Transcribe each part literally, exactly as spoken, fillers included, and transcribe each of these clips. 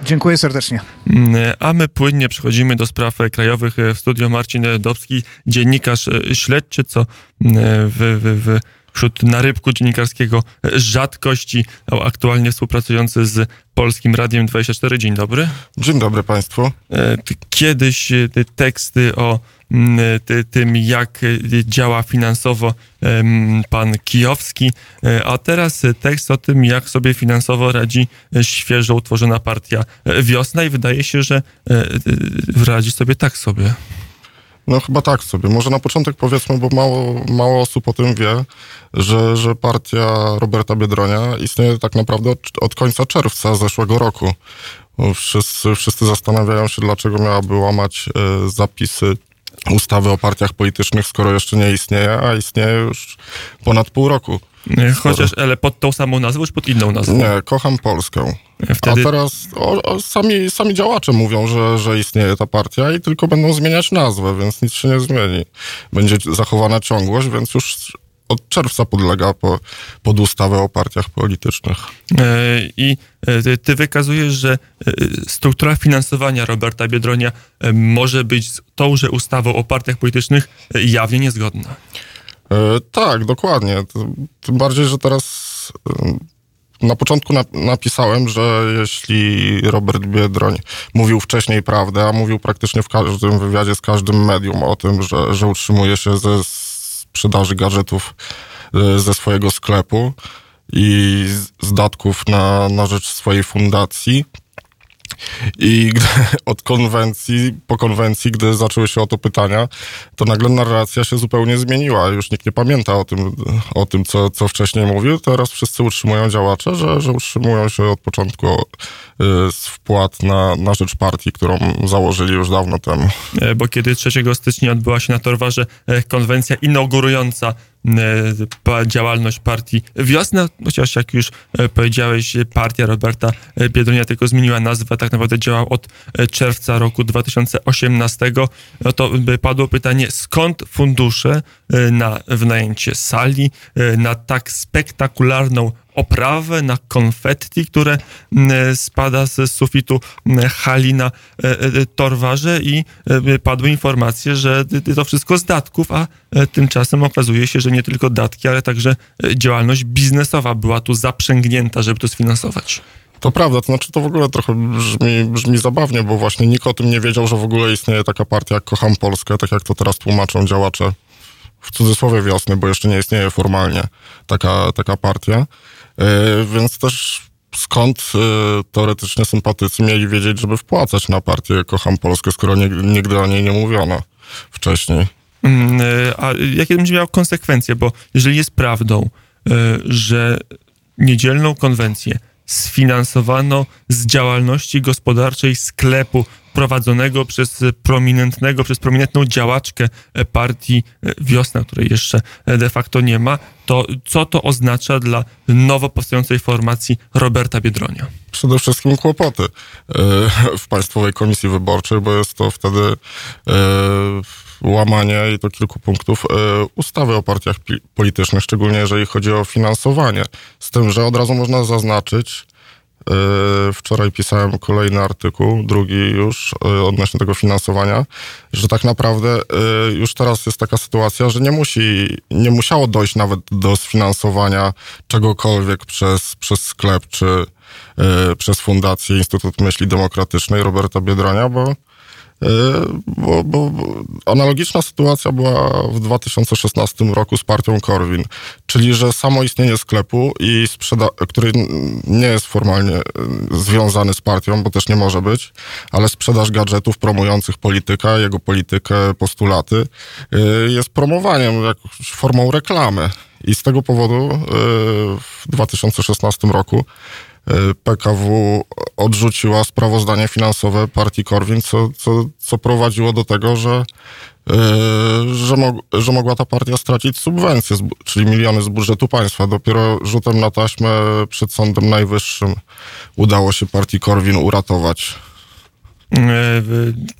Dziękuję serdecznie. A my płynnie przechodzimy do spraw krajowych. W studio Marcin Dobski, dziennikarz śledczy, co w, w, w wśród narybku dziennikarskiego rzadkości, aktualnie współpracujący z Polskim Radiem dwadzieścia cztery. Dzień dobry. Dzień dobry państwu. Kiedyś teksty o tym, jak działa finansowo pan Kijowski, a teraz tekst o tym, jak sobie finansowo radzi świeżo utworzona partia Wiosna i wydaje się, że radzi sobie tak sobie. No chyba tak sobie. Może na początek powiedzmy, bo mało, mało osób o tym wie, że, że partia Roberta Biedronia istnieje tak naprawdę od, od końca czerwca zeszłego roku. Wszyscy, wszyscy zastanawiają się, dlaczego miałaby łamać e, zapisy ustawy o partiach politycznych, skoro jeszcze nie istnieje, a istnieje już ponad pół roku. Chociaż, ale pod tą samą nazwą, czy pod inną nazwą? Nie, Kocham Polskę. Wtedy... A teraz o, o, sami, sami działacze mówią, że, że istnieje ta partia i tylko będą zmieniać nazwę, więc nic się nie zmieni. Będzie zachowana ciągłość, więc już od czerwca podlega po, pod ustawę o partiach politycznych. I ty wykazujesz, że struktura finansowania Roberta Biedronia może być z tąże ustawą o partiach politycznych jawnie niezgodna. E, tak, dokładnie. Tym bardziej, że teraz e, na początku na, napisałem, że jeśli Robert Biedroń mówił wcześniej prawdę, a mówił praktycznie w każdym wywiadzie z każdym medium o tym, że, że utrzymuje się ze sprzedaży gadżetów e, ze swojego sklepu i z, z datków na, na rzecz swojej fundacji. I gdy, od konwencji, po konwencji, gdy zaczęły się o to pytania, to nagle narracja się zupełnie zmieniła. Już nikt nie pamięta o tym, o tym co, co wcześniej mówił. Teraz wszyscy utrzymują działacze, że, że utrzymują się od początku z wpłat na, na rzecz partii, którą założyli już dawno temu. Bo kiedy trzeciego stycznia odbyła się na Torwarze konwencja inaugurująca działalność partii Wiosna, chociaż jak już powiedziałeś, partia Roberta Biedronia tylko zmieniła nazwę, tak naprawdę działał od czerwca roku dwa tysiące osiemnastego, no to padło pytanie, skąd fundusze na wynajęcie sali, na tak spektakularną oprawę, na konfetti, które spada z sufitu hali na Torwarze i padły informacje, że to wszystko z datków, a tymczasem okazuje się, że nie tylko datki, ale także działalność biznesowa była tu zaprzęgnięta, żeby to sfinansować. To prawda, to znaczy to w ogóle trochę brzmi, brzmi zabawnie, bo właśnie nikt o tym nie wiedział, że w ogóle istnieje taka partia jak Kocham Polskę, tak jak to teraz tłumaczą działacze w cudzysłowie Wiosny, bo jeszcze nie istnieje formalnie taka, taka partia. Yy, więc też skąd yy, teoretycznie sympatycy mieli wiedzieć, żeby wpłacać na partię Kocham Polskę, skoro nie, nigdy o niej nie mówiono wcześniej. Yy, a jakie będzie miało konsekwencje? Bo jeżeli jest prawdą, yy, że niedzielną konwencję sfinansowano z działalności gospodarczej sklepu prowadzonego przez prominentnego, przez prominentną działaczkę partii Wiosna, której jeszcze de facto nie ma, to co to oznacza dla nowo powstającej formacji Roberta Biedronia? Przede wszystkim kłopoty w Państwowej Komisji Wyborczej, bo jest to wtedy łamanie, i to kilku punktów, ustawy o partiach politycznych, szczególnie jeżeli chodzi o finansowanie. Z tym, że od razu można zaznaczyć, wczoraj pisałem kolejny artykuł, drugi już odnośnie tego finansowania, że tak naprawdę już teraz jest taka sytuacja, że nie musi, nie musiało dojść nawet do sfinansowania czegokolwiek przez, przez sklep czy przez Fundację Instytut Myśli Demokratycznej Roberta Biedronia, bo Bo, bo, bo analogiczna sytuacja była w dwa tysiące szesnastym roku z partią Korwin, czyli że samo istnienie sklepu, i sprzeda- który nie jest formalnie związany z partią, bo też nie może być, ale sprzedaż gadżetów promujących polityka, jego politykę, postulaty jest promowaniem, jakąś formą reklamy. I z tego powodu w dwa tysiące szesnastym roku P K W odrzuciła sprawozdanie finansowe partii Korwin, co, co, co prowadziło do tego, że, yy, że, mog, że mogła ta partia stracić subwencje, czyli miliony z budżetu państwa. Dopiero rzutem na taśmę przed Sądem Najwyższym udało się partii Korwin uratować.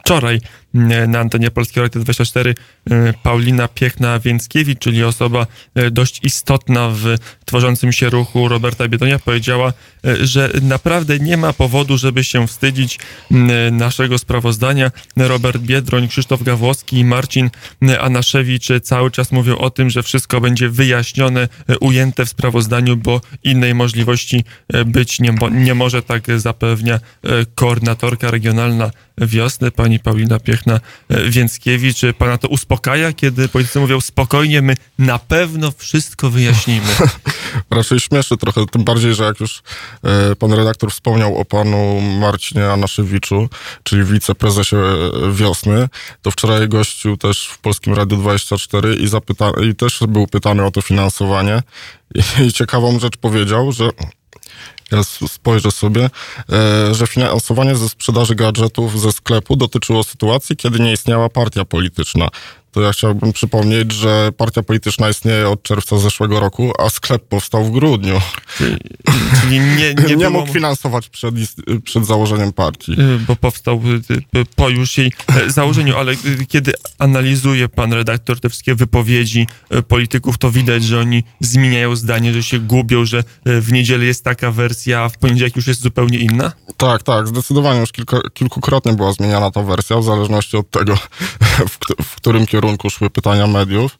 wczoraj na antenie Polskiego Radia dwadzieścia cztery Paulina Piechna-Więckiewicz, czyli osoba dość istotna w tworzącym się ruchu Roberta Biedronia, powiedziała, że naprawdę nie ma powodu, żeby się wstydzić naszego sprawozdania. Robert Biedroń, Krzysztof Gawłowski i Marcin Anaszewicz cały czas mówią o tym, że wszystko będzie wyjaśnione, ujęte w sprawozdaniu, bo innej możliwości być nie, mo- nie może, tak zapewnia koordynatorka regionalna Wiosny, pani Paulina Piechna-Więckiewicz. Pana to uspokaja, kiedy politycy mówią spokojnie, my na pewno wszystko wyjaśnimy? Raczej śmieszy trochę, tym bardziej, że jak już e, pan redaktor wspomniał o panu Marcinie Anaszewiczu, czyli wiceprezesie Wiosny, to wczoraj gościł też w Polskim Radiu dwadzieścia cztery i, zapyta- i też był pytany o to finansowanie i, i ciekawą rzecz powiedział, że ja spojrzę sobie, e, że finansowanie ze sprzedaży gadżetów ze sklepu dotyczyło sytuacji, kiedy nie istniała partia polityczna. To ja chciałbym przypomnieć, że partia polityczna istnieje od czerwca zeszłego roku, a sklep powstał w grudniu. Czyli nie, nie, nie było... mógł finansować przed, przed założeniem partii. Bo powstał po już jej założeniu, ale kiedy analizuje pan redaktor te wszystkie wypowiedzi polityków, to widać, że oni zmieniają zdanie, że się gubią, że w niedzielę jest taka wersja, a w poniedziałek już jest zupełnie inna? Tak, tak, zdecydowanie już kilka, kilkukrotnie była zmieniana ta wersja, w zależności od tego, w, w którym kierunku szły pytania mediów.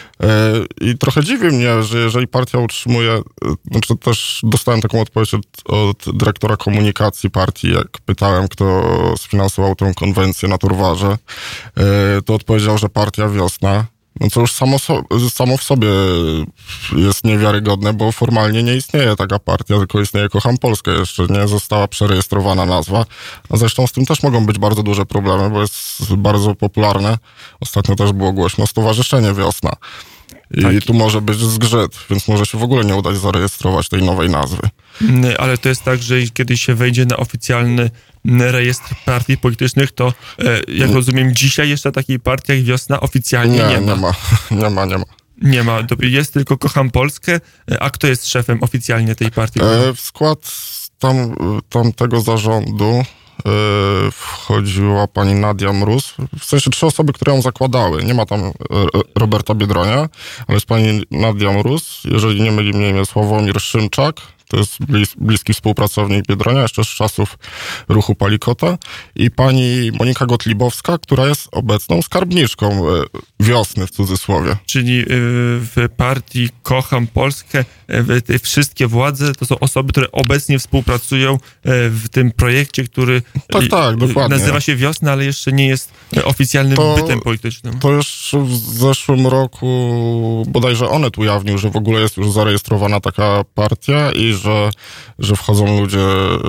I trochę dziwi mnie, że jeżeli partia utrzymuje, znaczy też dostałem taką odpowiedź od, od dyrektora komunikacji partii, jak pytałem, kto sfinansował tę konwencję na Turwarze, to odpowiedział, że partia Wiosna. No co już samo, so, samo w sobie jest niewiarygodne, bo formalnie nie istnieje taka partia, tylko istnieje Kocham Polskę. Jeszcze nie została przerejestrowana nazwa. A zresztą z tym też mogą być bardzo duże problemy, bo jest bardzo popularne. Ostatnio też było głośno Stowarzyszenie Wiosna. I tak. Tu może być zgrzyt, więc może się w ogóle nie udać zarejestrować tej nowej nazwy. Ale to jest tak, że kiedy się wejdzie na oficjalny rejestr partii politycznych, to jak rozumiem, dzisiaj jeszcze takiej partii jak Wiosna oficjalnie nie, nie ma. Nie ma, nie ma, nie ma. Nie ma, jest tylko Kocham Polskę. A kto jest szefem oficjalnie tej partii? E, w skład tam, tamtego zarządu e, wchodziła pani Nadia Mróz. W sensie trzy osoby, które ją zakładały. Nie ma tam e, Roberta Biedronia, ale jest pani Nadia Mróz, jeżeli nie myli mnie imię, Sławomir Szymczak. To jest blis, bliski współpracownik Biedronia, jeszcze z czasów ruchu Palikota. I pani Monika Gotlibowska, która jest obecną skarbniczką Wiosny, w cudzysłowie. Czyli w partii Kocham Polskę te wszystkie władze to są osoby, które obecnie współpracują w tym projekcie, który tak, tak, dokładnie. nazywa się Wiosna, ale jeszcze nie jest oficjalnym to, bytem politycznym. To już w zeszłym roku bodajże Onet ujawnił, że w ogóle jest już zarejestrowana taka partia i że, że wchodzą ludzie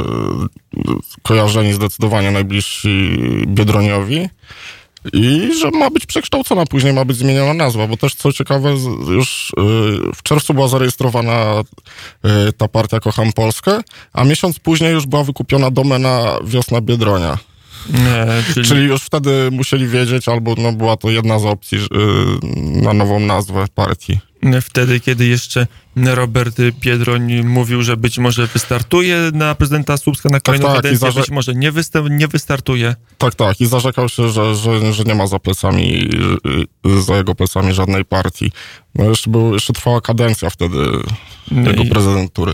kojarzeni zdecydowanie najbliżsi Biedroniowi i że ma być przekształcona, później ma być zmieniona nazwa, bo też co ciekawe, już w czerwcu była zarejestrowana ta partia Kocham Polskę, a miesiąc później już była wykupiona domena Wiosna Biedronia. Nie, czyli... czyli już wtedy musieli wiedzieć, albo no, była to jedna z opcji na nową nazwę partii. Wtedy, kiedy jeszcze Robert Biedroń mówił, że być może wystartuje na prezydenta Słupska na kolejną tak, tak, kadencję, zarze... być może nie, wysta- nie wystartuje. Tak, tak. I zarzekał się, że, że, że nie ma za plecami, za jego plecami żadnej partii. No jeszcze, był, jeszcze trwała kadencja wtedy no jego i... prezydentury.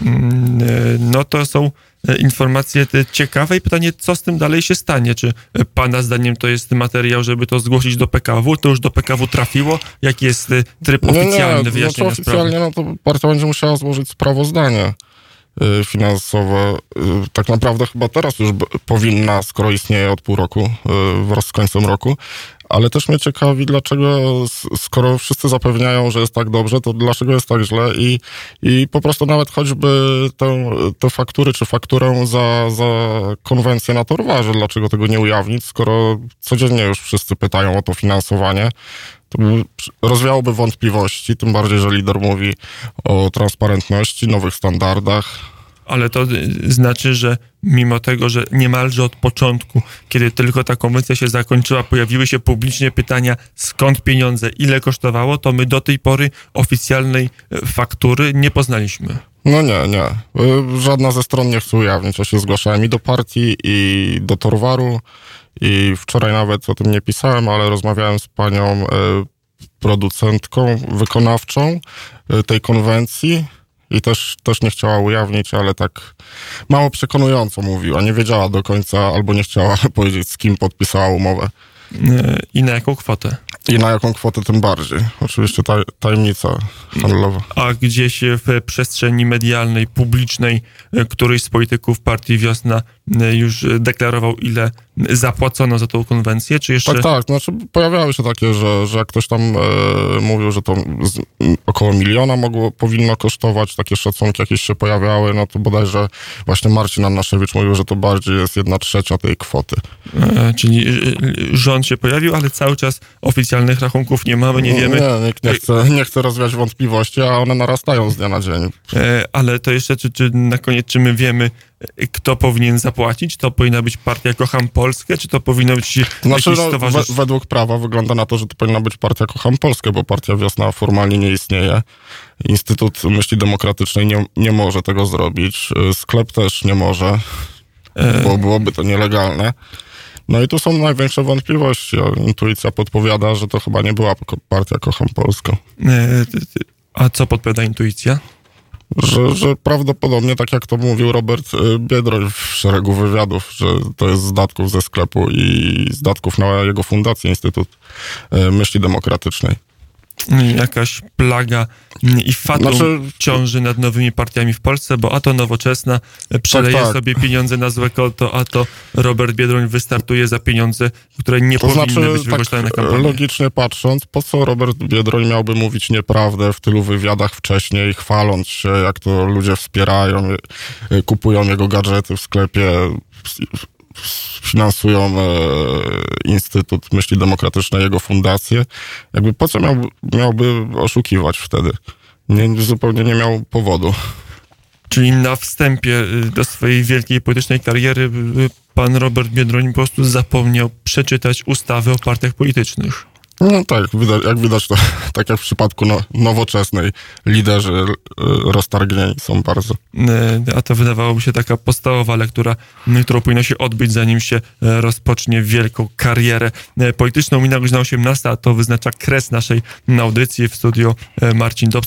No to są informacje ciekawe i pytanie, co z tym dalej się stanie? Czy pana zdaniem to jest materiał, żeby to zgłosić do P K W? To już do P K W trafiło? Jaki jest tryb oficjalny nie, nie, wyjaśnienia no to oficjalnie, sprawy? No to partia będzie musiała złożyć sprawozdanie finansowe. Tak naprawdę chyba teraz już powinna, skoro istnieje od pół roku, wraz z końcem roku. Ale też mnie ciekawi, dlaczego, skoro wszyscy zapewniają, że jest tak dobrze, to dlaczego jest tak źle i, i po prostu nawet choćby tę, te faktury czy fakturę za, za konwencję na Torwarze, dlaczego tego nie ujawnić, skoro codziennie już wszyscy pytają o to finansowanie, to rozwiałoby wątpliwości, tym bardziej, że lider mówi o transparentności, nowych standardach. Ale to znaczy, że mimo tego, że niemalże od początku, kiedy tylko ta konwencja się zakończyła, pojawiły się publicznie pytania, skąd pieniądze, ile kosztowało, to my do tej pory oficjalnej faktury nie poznaliśmy. No nie, nie. Y, Żadna ze stron nie chce ujawnić. Ja się zgłaszałem i do partii, i do Torwaru, i wczoraj nawet o tym nie pisałem, ale rozmawiałem z panią y, producentką wykonawczą y, tej konwencji i też, też nie chciała ujawnić, ale tak mało przekonująco mówiła. Nie wiedziała do końca albo nie chciała powiedzieć, z kim podpisała umowę. I na jaką kwotę? I na jaką kwotę tym bardziej. Oczywiście taj, tajemnica handlowa. A gdzieś w przestrzeni medialnej, publicznej, któryś z polityków partii Wiosna już deklarował, ile zapłacono za tą konwencję, czy jeszcze... Tak, tak. Znaczy pojawiały się takie, że, że jak ktoś tam e, mówił, że to z, około miliona mogło, powinno kosztować, takie szacunki jakieś się pojawiały, no to bodajże właśnie Marcin Annaszewicz mówił, że to bardziej jest jedna trzecia tej kwoty. E, czyli rząd się pojawił, ale cały czas oficjalnych rachunków nie mamy, nie wiemy. Nie, nikt nie chce, nie chce rozwiać wątpliwości, a one narastają z dnia na dzień. E, ale to jeszcze, czy, czy na koniec, czy my wiemy, kto powinien zapłacić? To powinna być partia Kocham Polskę, czy to powinno być Znaczy, jakieś no, stowarzyszenie? we, według prawa wygląda na to, że to powinna być partia Kocham Polskę, bo partia Wiosna formalnie nie istnieje. Instytut Myśli Demokratycznej nie, nie może tego zrobić. Sklep też nie może, E... bo byłoby to nielegalne. No i tu są największe wątpliwości. Intuicja podpowiada, że to chyba nie była partia Kocham Polskę. E, a co podpowiada intuicja? Że, że prawdopodobnie, tak jak to mówił Robert Biedroń w szeregu wywiadów, że to jest z datków ze sklepu i z datków na jego fundację Instytut Myśli Demokratycznej. Jakaś plaga i fatum znaczy... ciąży nad nowymi partiami w Polsce, bo a to Nowoczesna przeleje tak, tak. sobie pieniądze na złe konto, a to Robert Biedroń wystartuje za pieniądze, które nie to powinny znaczy, być wykorzystane tak na kampanię. Logicznie patrząc, po co Robert Biedroń miałby mówić nieprawdę w tylu wywiadach wcześniej, chwaląc się, jak to ludzie wspierają, kupują jego gadżety w sklepie, finansują e, Instytut Myśli Demokratycznej, jego fundację. Jakby po co miałby, miałby oszukiwać wtedy? Nie, zupełnie nie miał powodu. Czyli na wstępie do swojej wielkiej politycznej kariery pan Robert Biedroń po prostu zapomniał przeczytać ustawy o partiach politycznych. No tak, widać, jak widać, to tak jak w przypadku no, Nowoczesnej, liderzy roztargnieni są bardzo. A to wydawałoby się taka podstawowa lektura, którą powinno się odbyć, zanim się rozpocznie wielką karierę polityczną. Mina godzina osiemnasta, to wyznacza kres naszej audycji. W studiu Marcin Dobson.